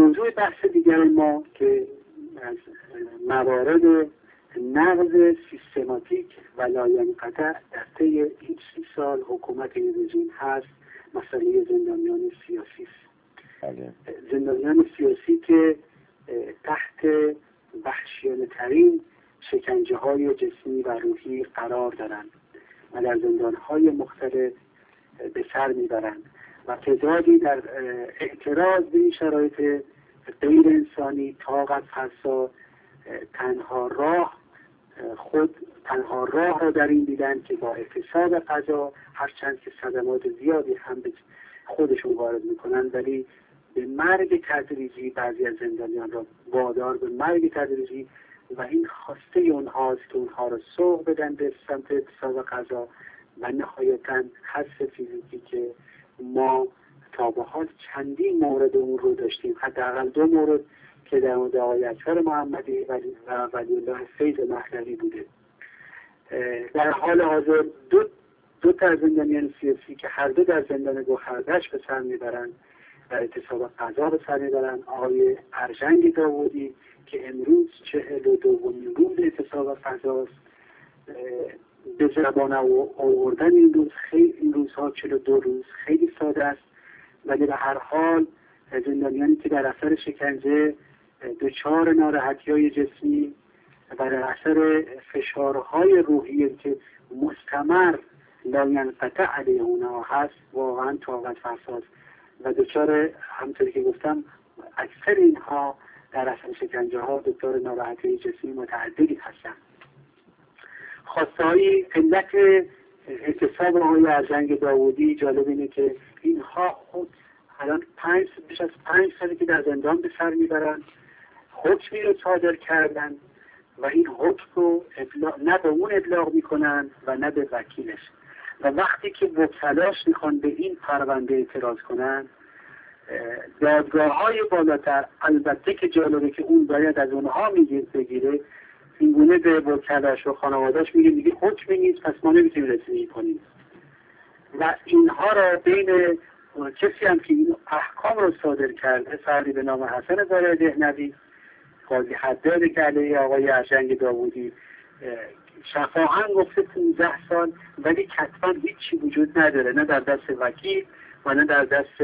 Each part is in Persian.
موضوع بحث دیگر ما که از موارد نقض سیستماتیک و لاینقطع در طی این 30 سال حکومت این رژیم هست، مسئله زندانیان سیاسی است. زندانیان سیاسی که تحت وحشیانه ترین شکنجه های جسمی و روحی قرار دارند و در زندان های مختلف به سر میبرند و تعدادی در اعتراض به این شرایط غیر انسانی طاقت فرسا تنها راه را در این دیدن که با اعتصاب قضا، هرچند که صدمات زیادی هم به خودشون وارد میکنن، ولی به مرگ تدریجی بعضی از زندانیان را وادار به مرگ تدریجی و این خواسته اونهاست که اونها را سوق بدن به سمت اعتصاب قضا و نهایتاً حذف فیزیکی که ما تا به حال چندین مورد اون رو داشتیم، حداقل 2 مورد که در مورد آقای اکبر محمدی و ولی الله فیض مهلوی بوده. در حال حاضر دو تا زندانیان سیاسی که هر دو در زندان گوهردش به سر میبرند و اعتصاب قضا به سر میبرند، آقای ارژنگ داوودی که امروز 42مین روز اعتصاب قضاست، به زبان آوردن این روزها 42 روز خیلی ساده است، ولی به هر حال زندانیانی که در اثر شکنجه دچار ناراحتی‌های جسمی و در اثر فشارهای روحی که مستمر لاینقطع علیه اونها هست واقعا طاقت فرساست و دچار، همونطوری که گفتم، اکثر اینها در اثر شکنجه ها دچار ناراحتی جسمی متعددی هستند. خواسته‌های علت اعتصاب آقای ارژنگ داوودی جالب اینه که اینها خود الان بیش از 5 ساله که در زندان به سر میبرند، حکمی رو صادر کردن و این حکم رو نه به اون ابلاغ میکنن و نه به وکیلش، و وقتی که وکلاش میخوان به این پرونده اعتراض کنن، دادگاه‌های بالاتر، البته که جالبه که اون باید از اونها بگیره، این گونه به وکلاش و خانواده‌اش میگه حکمی نیست، پس ما نمیتونیم رسیدگی کنیم و اینها را بین کسی هم که این احکام رو صادر کرده، فردی به نام حسن زاهر دهنوی، قاضی حداد که علیه آقای ارژنگ داوودی شفاهن گفته 15 سال، ولی کتبا هیچی وجود نداره، نه در دست وکیل و نه در دست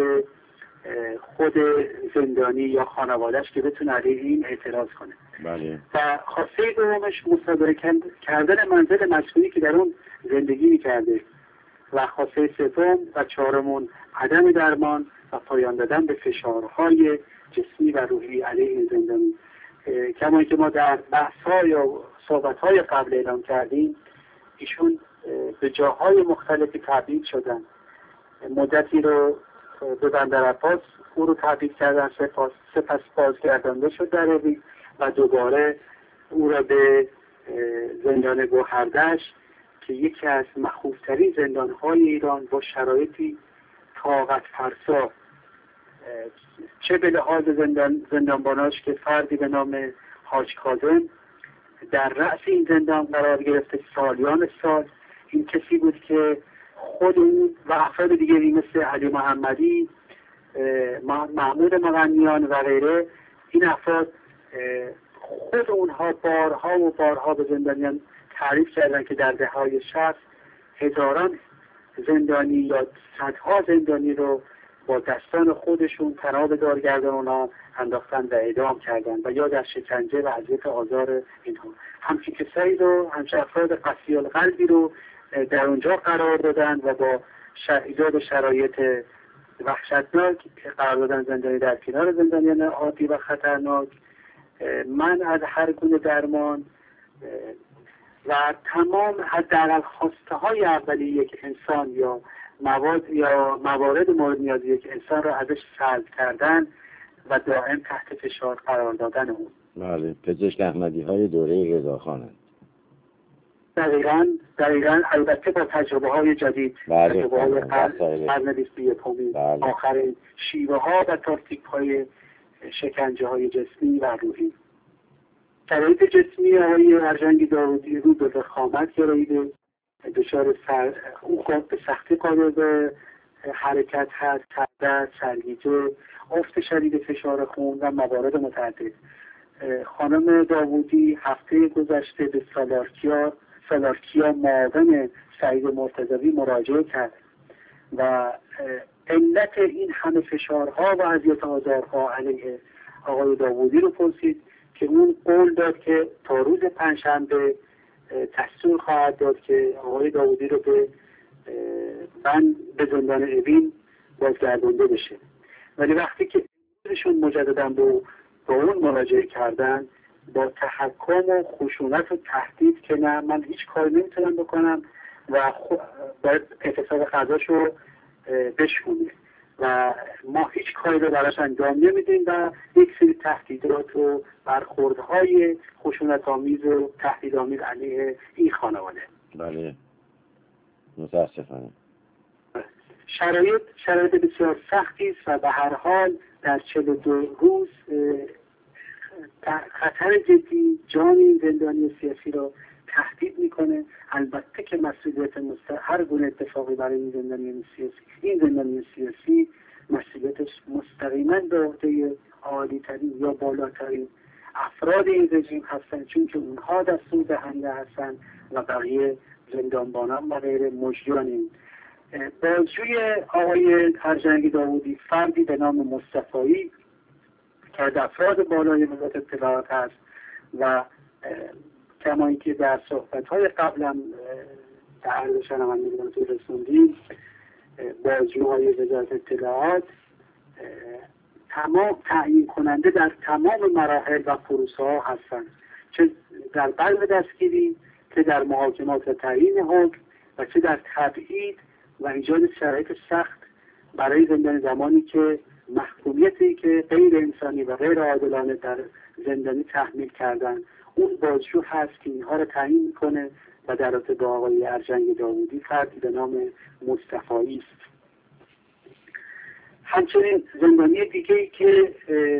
خود زندانی یا خانوادهش که بتونه علیه این اعتراض کنه. بله. و خواسته دومش مصادره کردن منزل مسکونی که در اون زندگی میکرده و خواسته سوم و چهارمون عدم درمان و پایان دادن به فشارهای جسمی و روحی علیه این زندانی. کما که ما در بحث‌ها یا صحبت‌های قبل اعلام کردیم، ایشون به جاهای مختلفی تبعید شدن. مدتی رو به بندرعباس او رو تبعید کردن، سپس بازگردانده شد در اوین و دوباره او را به زندان گوهردش که یکی از مخوفترین زندان‌های ایران با شرایطی طاقت فرسا، چه به لحاظ زندانباناش که فردی به نام حاج کاظم در رأس این زندان قرار گرفته سالیان سال، این کسی بود که خود اون و افراد دیگری مثل علی محمدی، محمود مغنیان و غیره، این افراد خود اونها بارها و بارها به زندانیان تعریف کردن که در دهه‌های 60 هزاران زندانی یا صدها زندانی رو با دستان خودشون تناب دارگردان اونا انداختن و اعدام کردن و یا در شکنجه و اذیت آزار اینها. همچین کسایی رو، همچین افراد قسی القلبی رو در اونجا قرار دادن و با ایجاد شرایط وحشتناک قرار دادن زندانی در کنار زندانیان عادی و خطرناک، من از هر گونه درمان و تمام حداقل خواسته های اولیه یک انسان یا موارد مورد نیازی یک انسان را ازش سلب کردن و دائم تحت فشار قرار دادن اون. بله، پزشک احمدی‌های دوره رضاخانند. دقیقاً البته با تجربه های جدید، تجربه های قرن 21 آخرین شیوه ها و تاکتیک های شکنجه های جسمی و روحی. شرایط جسمی آقای ارژنگ داوودی رو به وخامت گراییده، دچار او خود به سختی قادر به حرکت هست، کردن، سرگیجه، افت شدید فشار خون و موارد متعدد. خانم داوودی هفته گذشته به سالارکیا معاون سعید مرتضوی مراجعه کرد و علت این همه فشارها و اذیت آزارها علیه آقای داوودی رو پرسید که اون قول داد که تا روز پنجشنبه دستور خواهد داد که آقای داوودی رو به زندان اوین بازگردانده بشه. ولی وقتی که ایشون مجددا با اون مراجعه کردن با تحکم و خشونت و تهدید که نه من هیچ کاری نمیتونم بکنم و باید اعتصاب غذاش رو بشکنه و ما هیچ کاری رو براش انجام نمیدیم و یک سری تهدیدات و برخوردهای خشونت‌آمیز و تهدیدآمیز علیه این خانواده. بله متاسفانه شرایط بسیار سختی است و به هر حال در 42 روز خطر جدی جان این زندانی سیاسی را تهدید میکنه. البته که مسئولیت هر گونه اتفاقی برای این زندانی سیاسی مسئولیتش مستقیما به عهده عالی‌ترین یا بالاترین افراد این رژیم هستند، چون که اونها دستور دهنده هستند و بقیه زندانبانان و غیر مجریان این. بازجوی آقای ارجنگ داوودی فردی به نام مصطفایی که از افراد بالای وزارت اطلاعات هست و کما اینکه در صحبت‌های قبلم در عرض شنوندگان رسوندیم، بازجوهای وزارت اطلاعات تمام تعیین کننده در تمام مراحل و پروسه‌ها هستند، چه در بلب دستگیری، که در محاکمات و تعیین حکم و چه در تبعید و ایجاد شرایط سخت برای زندانی، زمانی که محکومیتی که غیر انسانی و غیر عادلانه در زندانی تحمیل کردن. اون بازجو هست که اینها رو تعیین میکنه و در رابطه با آقای ارجنگ داوودی فردی به نام مصطفایی است. همچنین زندانی دیگه‌ای که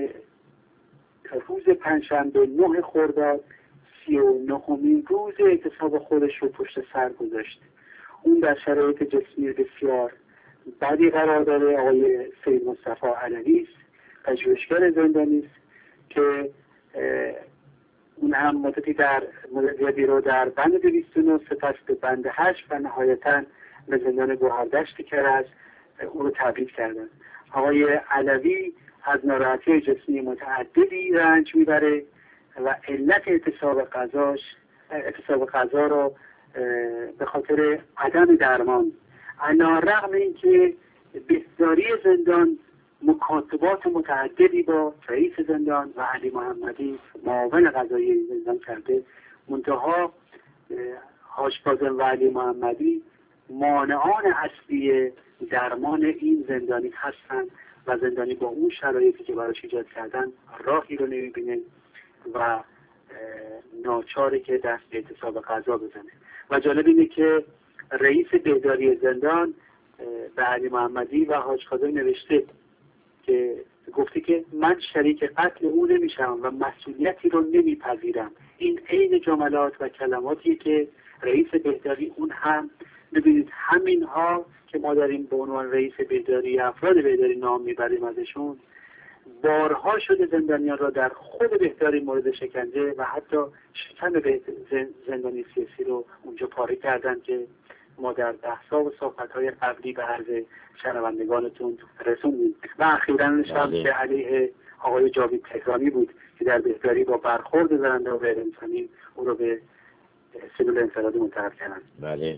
روز پنجشنبه 9 خرداد 39مین روز اعتصاب خودش رو پشت سر گذاشت. اون در شرایط جسمی بسیار بدی قرار داره. آقای سید مصطفی علوی است، پژوهشگر زندانی است که اون هم مدتی رو در بند 209 سپس به بند 8 و نهایتاً به زندان گوهردشت کرج او رو تبعید کردن. آقای علوی از ناراحتی جسمی متعددی رنج میبره و علت اعتصاب غذا رو به خاطر عدم درمان، علی‌رغم اینکه بهداری زندان مکاتبات متعددی با رئیس زندان و علی محمدی معاون قضایی زندان کرده، منتها حاج کاظم و علی محمدی مانعان اصلی درمان این زندانی هستند و زندانی با اون شرایطی که براش ایجاد کردن راهی رو نمیبینه و ناچاره که دست به اعتصاب غذا بزنه. و جالب اینه که رئیس بهداری زندان به علی محمدی و حاج کاظم نوشته که گفته که من شریک قتل او نمیشم و مسئولیتی رو نمیپذیرم. این عین جملات و کلماتی که رئیس بهداری اون هم ببینید همین ها که ما داریم به عنوان رئیس بهداری افراد بهداری نام میبریم ازشون، بارها شده زندانیان را در خود بهداری مورد شکنجه و حتی شکم زندانی سیاسی رو اونجا پاره کردن که ما در بحث‌ها و صحبت‌های قبلی به عرض شنوندگانتون رسوندیم. و اخیراً نشان که علیه آقای جاوید تهرانی بود که در بهداری با برخورد زننده و غیر انسانی او رو به سلول انفرادی منتقل کردن. بله.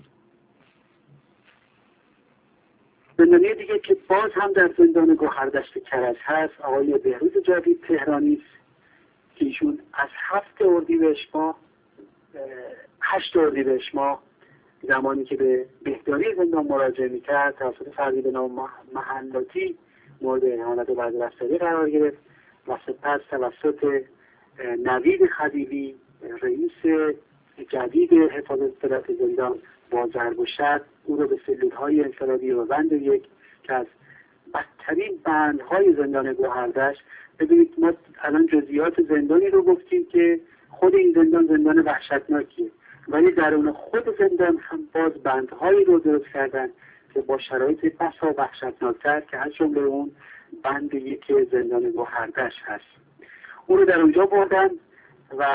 زندانی دیگه که باز هم در زندان گوهردشت کرج هست آقای بهروز جاوید تهرانی است که ایشون از 8 اردیبهشت ماه زمانی که به بهداری زندان مراجعه میکرد توسط فردی به نام محلاتی مورد اهانت و بدرفتاری قرار گرفت و سپس توسط نوید خدیوی رئیس جدید حفاظت اطلاعات زندان با ضرب و شتم او رو به سلول‌های انفرادی و بند 1 که از بدترین بندهای زندان گوهردشت، ببینید ما الان جزئیات زندانی رو گفتیم که خود این زندان وحشتناکیه، ولی درون خود زندان هم باز بندهایی رو درست کردن که با شرایط بسا وحشتناکتر که از جمله اون بند یک زندان گوهردش هست. او رو در اونجا بردن و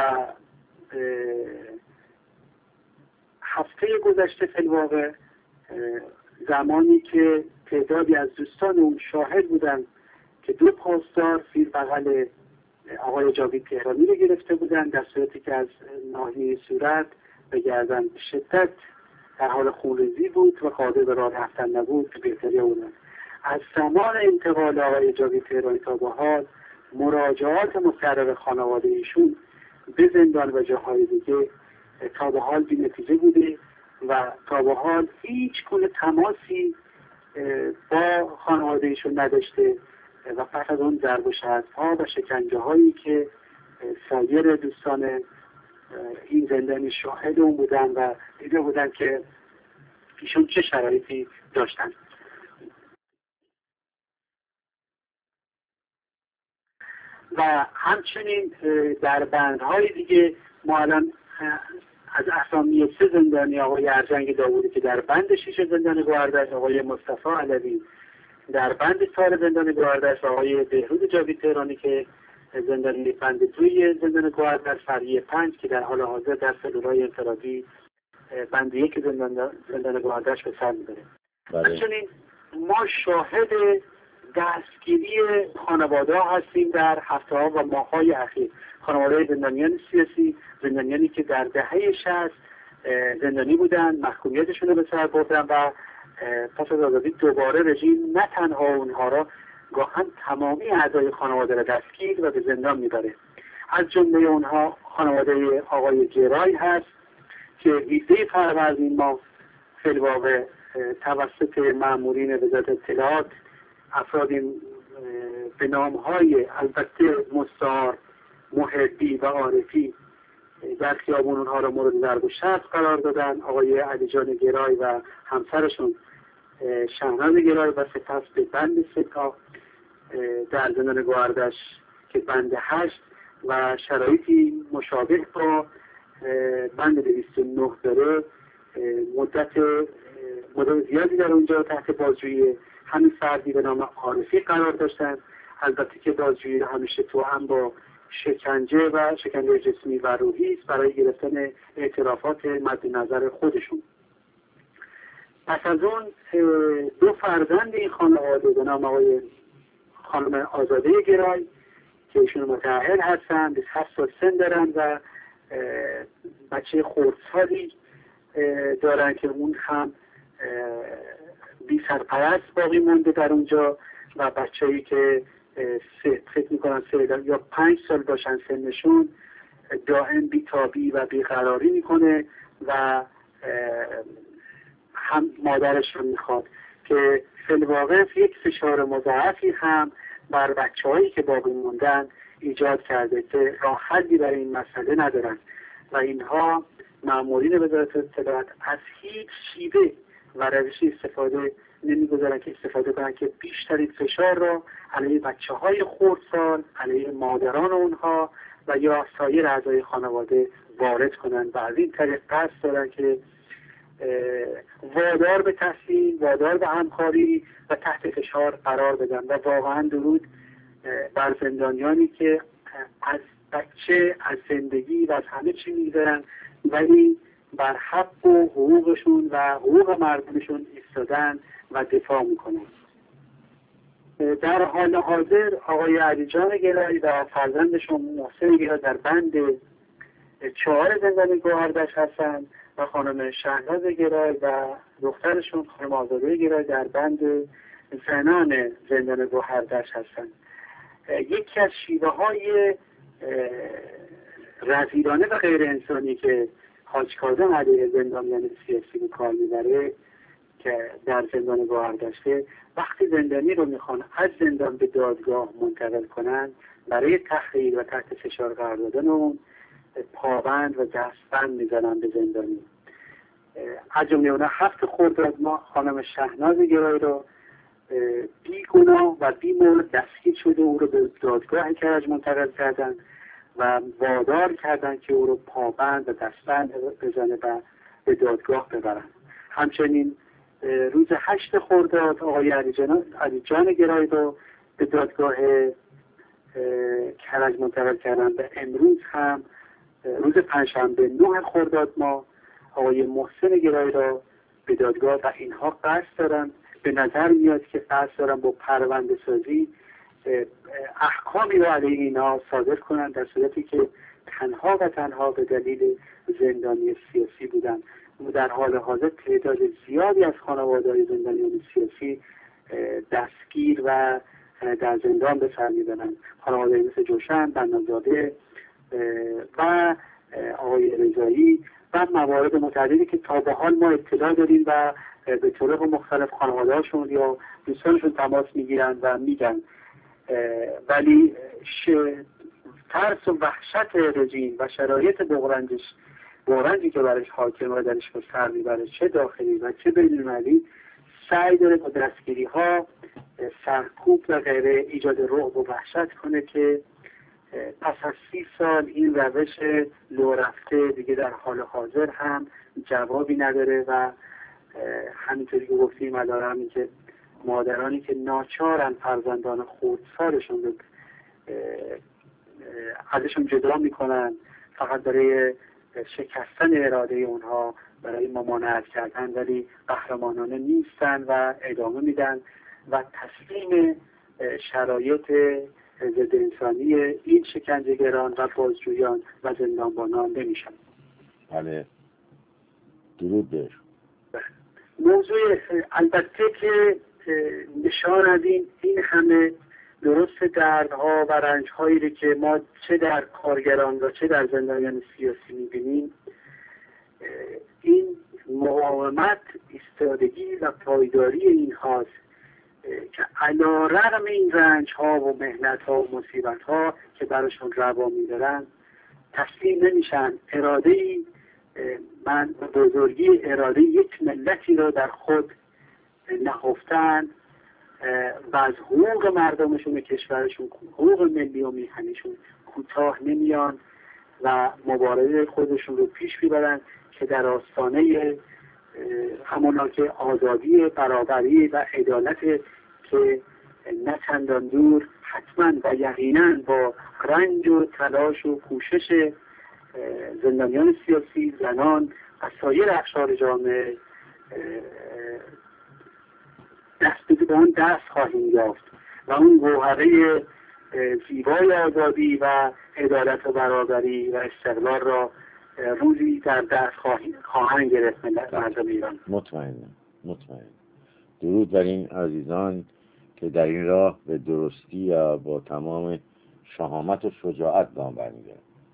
هفته گذشته فی الواقع زمانی که تعدادی از دوستان اون شاهد بودن که دو پاسدار زیر بغل آقای جاوید تهرانی رو گرفته بودن، در صورتی که از ناحیه صورت و گردن به شدت در حال خونریزی بود و قادر به راه رفتن نبود که بهتری بودن. از زمان انتقال آقای جاوید تهرانی تا به حال مراجعات مستقر خانواده ایشون به زندان و جاهای دیگه تا به حال بی‌نتیجه بوده و تا به حال هیچ گونه تماسی با خانواده ایشون نداشته و پس از اون ضرب و شتم‌ها و شکنجه هایی که سایر دوستان این زندانی شاهد اون بودن و دیده بودن که ایشون چه شرایطی داشتن. و همچنین در بندهای دیگه ما الان از اسامی 3 زندانی، آقای ارجنگ داوودی که در بند 6 زندان گوهردش، آقای مصطفی علوی در بند 4 زندان گوهردش، آقای بهروز جاوید تهرانی که زندانی بند 2 زندان گوهردش، فریه 5 که در حال حاضر در سلولای انفرادی بند 1 زندان گوهردش به سر میبره. همچنین ما شاهد دستگیری خانواده ها هستیم در هفته ها و ماه های اخیر. خانواده زندانیان سیاسی، زندانیانی که در دهه 60 زندانی بودن، محکومیتشون رو به سر بردن و پس از آزادی دوباره رژیم نه تنها اونها را گاهن تمامی اعضای خانواده را دستگیر و به زندان میبره. از جمله اونها خانواده آقای گرای هست که 18 فروردین ما فی الواقع توسط مامورین وزارت اطلاعات افرادی به نام‌های البته مستعار محبی و عارفی در خیابون اونها را مورد ضرب و شتم قرار دادن. آقای علیجان گرای و همسرشون شهناز گرای و سپس به بند 3 در زندان گوهردش که بند 8 و شرایطی مشابه با بند 209 داره مدت زیادی در اونجا تحت بازجویی همین فردی به نام عارفی قرار داشتن. البته که بازجویی همیشه تو هم با شکنجه و شکنجه جسمی و روحی است برای گرفتن اعترافات مد نظر خودشون. پس از اون 2 فرزند این خانواده به نام آقای خانم آزاده گرای که ایشون متأهل هستن، 27 سال سن دارن و بچه خردسالی دارن که اون هم بی سرپرست باقی مونده در اونجا و بچه‌ای که فکر میکنن 3 یا 5 سال باشن سنشون دائم بی‌تابی و بیقراری میکنه و هم مادرش رو میخواد که فی الواقع یک فشار مضاعفی هم بر بچه‌هایی که باقی موندن ایجاد کرده که راه حلی برای این مسئله ندارن و اینها مامورین وزارت اطلاعات از هیچ شیوه و روشی استفاده نمیگذارن که استفاده کنن که بیشترین فشار را علیه بچه‌های خردسال، علیه مادران اونها و یا سایر اعضای خانواده وارد کنن و از این طریق قصد دارن که وادار به تحصیل، وادار به همکاری و تحت فشار قرار بدن و واقعا درود بر زندانیانی که از بچه، از زندگی و از همه چی می‌گذرن ولی بر حق و حقوقشون و حقوق مردمشون ایستادن و دفاع میکنن. در حال حاضر آقای علیجان گرای و فرزندشون محسن گرای در بند 4 زندان گوهردش هستند و خانم شهناز گرای و دخترشون خانم آزاده گرای در بند زنان زندان گوهردش هستند. یکی از شیوه های رذیلانه و غیر انسانی که حاج کاظم علیه زندانیان سیاسی به کار میبره که در زندان گوهردشته وقتی زندانی رو میخوان از زندان به دادگاه منتقل کنن برای تحقیق و تحت فشار قرار دادن اون پابند و دستبند میزنن به زندانی. از جمله اونها 7 خرداد ماه خانم شهناز گرای رو بیگناه و بی‌مورد دستگیر شده او رو به دادگاه کرج منتقل کردن و وادار کردن که او رو پابند و دستبند بزنه و به دادگاه ببرن. همچنین روز 8 خرداد آقای علیجان گرای رو به دادگاه کرج منتقل کردن و امروز هم روز پنجشنبه 9 خرداد ماه آقای محسن گرایی را به دادگاه و اینها قصد دارن، به نظر میاد که قصد دارن با پرونده سازی احکامی را علیه اینها صادر کنند، در صورتی که تنها و تنها به دلیل زندانی سیاسی بودن. در حال حاضر تعداد زیادی از خانواده‌های زندانیان سیاسی دستگیر و در زندان به سر میبرند. خانواده مثل جوشن، بنازاده و آقای رضایی و موارد متعددی که تا به حال ما اطلاع داریم و به طرق مختلف خانواده‌هاشون یا دوستانشون تماس میگیرند و میگن، ولی ترس و وحشت رژیم و شرایط بغرنجی که برش حاکم و درش به سر میبره، چه داخلی و چه بین‌المللی، سعی داره با دستگیری ها، سرکوب و غیره ایجاد رعب و وحشت کنه که پس از 30 سال این روش لو رفته دیگه در حال حاضر هم جوابی نداره و همینطوری که گفتیم الان که مادرانی که ناچارن فرزندان خردسالشون رو ازشون جدا میکنن فقط برای شکستن اراده اونها، برای ممانعت کردن، ولی قهرمانانه نیستن و ادامه میدن و تسلیم شرایط ضد انسانی این شکنجهگران و بازجویان و زندانبانان نمیشن. بله، درود بهش. موضوع البته که نشان از این همه درست دردها و رنجهایی که ما چه در کارگران و چه در زندانیان سیاسی میبینیم، این مقاومت، ایستادگی و پایداری این هاست که علی‌رغم این رنجها و مهنتها و مصیبتها که براشون روا میدارن تسلیم نمیشن. اراده‌ای، من بزرگی اراده یک ملتی رو در خود نهفتن و از حقوق مردمشون، کشورشون، حقوق ملی و میهنشون کوتاه نمیان و مبارزه خودشون رو پیش میبرن که در آستانه همونا که آزادی، برابری و عدالت که نه چندان دور حتما و یقینا با رنج و تلاش و کوشش زندانیان سیاسی، زنان و سایر اقشار جامعه به اون دست خواهیم یافت و اون گوهره زیبای آزادی و عدالت و برابری و استقلال را روزی در دست خواهند گرفت مردم ایران. مطمئن. درود بر این عزیزان که در این راه به درستی و با تمام شهامت و شجاعت گام برمی‌دارند.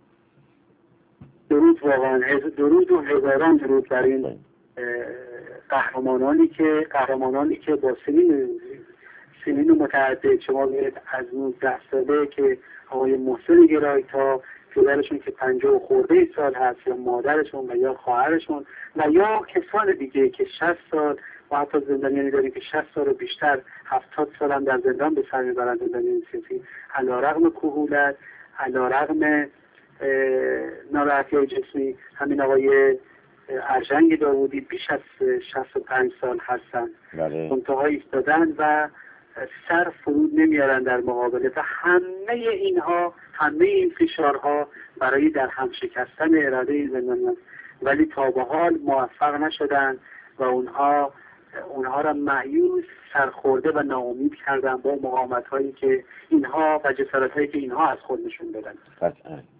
درود واقعا، درود و هزاران درود بر این قهرمانانی که با سنین متعدد، شما بگید از 19 ساله که آقای محسن گرایی تا پدرشون که 50 خورده سال هست، یا مادرشون و یا خواهرشون و یا کسان دیگه که 60 سال و حتی زندانیانی داریم که 60 سال و بیشتر، 70 سال هم در زندان به سر میبرند. زندانیان سیاسی علی‌رغم کهولت، علی‌رغم ناراحتی‌های جسمی، همین آقای ارژنگ داوودی بیش از 65 سال هستند، منتها ایستادن و سر فرود نمیارن در مقابله و همه این فشارها برای در هم شکستن اراده زندانیان، ولی تا به حال موفق نشدن و اونها را مایوس، سرخورده و ناامید کردن با مقاومت‌هایی که اینها و جسارت‌هایی که اینها از خود نشون دادن. قطعاً.